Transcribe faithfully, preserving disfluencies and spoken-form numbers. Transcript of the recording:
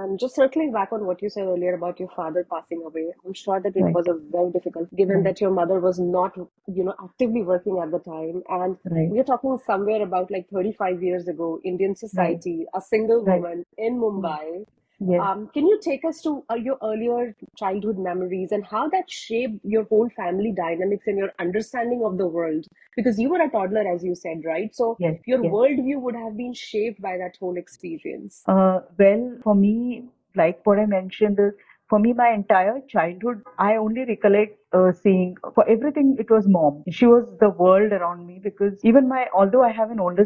And just circling back on what you said earlier about your father passing away, I'm sure that it Right, was a very difficult, given right, that your mother was not, you know, actively working at the time. And right, we're talking somewhere about like thirty-five years ago, Indian right, society, a single right. woman in Hmm. Mumbai. Yes. Um, can you take us to uh, your earlier childhood memories and how that shaped your whole family dynamics and your understanding of the world? Because you were a toddler, as you said, right? So Yes, your yes. worldview would have been shaped by that whole experience. Uh, well, for me, like what I mentioned is, for me, my entire childhood, I only recollect uh, seeing, for everything, it was mom. She was the world around me because even my, although I have an older